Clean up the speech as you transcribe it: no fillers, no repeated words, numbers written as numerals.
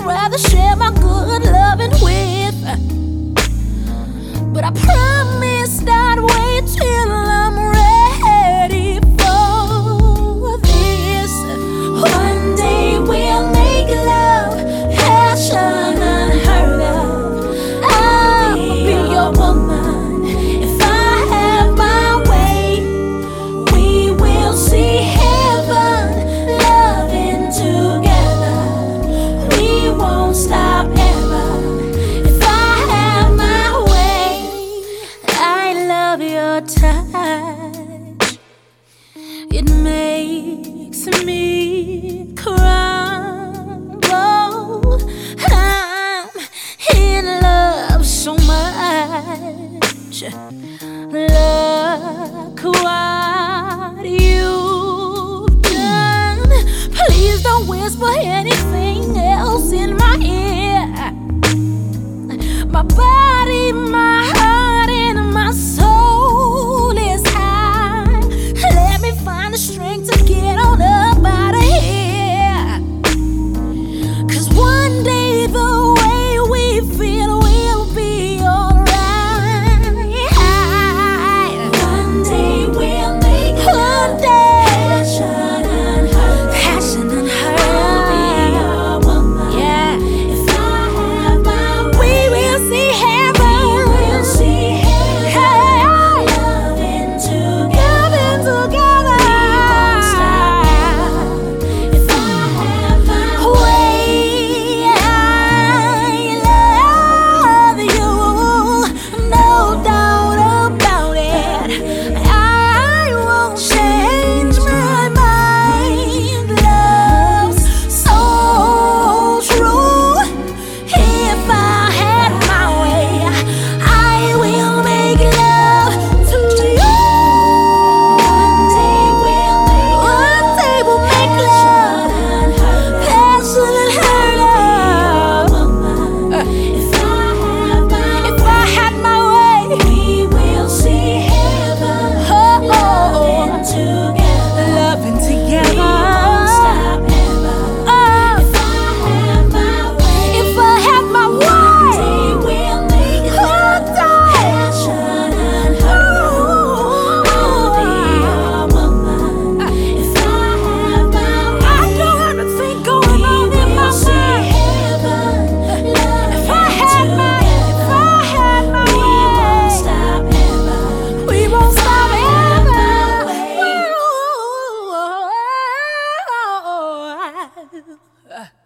I'd rather share my good loving with. But I promised I'd wait till I'm ready for this. One day we'll make love, passion unheard of. I'll be your woman if I have my way. We will see heaven, loving together. We won't stop ever if I have my way. I love your touch. It makes me crumble. I'm in love so much. Look what you've done. Please don't whisper anything else in my ear. My body, my heart, and my soul is high. Let me find the strength to get on up out of here. 'Cause one day the way we feel will be alright. One day we'll make love, passion unheard. Passion unheard. I'll be your woman. Yeah. If I have my way, we will see heaven. We will see heaven. Loving together. We won't stop ever. If I have my way, I love you, no doubt about it. I won't change my mind. Love's so true. If I had my way, I will make love to you. One day we'll make love, passion unheard of. If I had my way, we will see heaven, loving together. Loving together. We won't stop ever. If I have my way, if I have my way, we'll make love, passion unheard. I'll be your woman if I have my way. I know everything going on in my mind. If I had my way, we won't stop ever. We won't stop ever.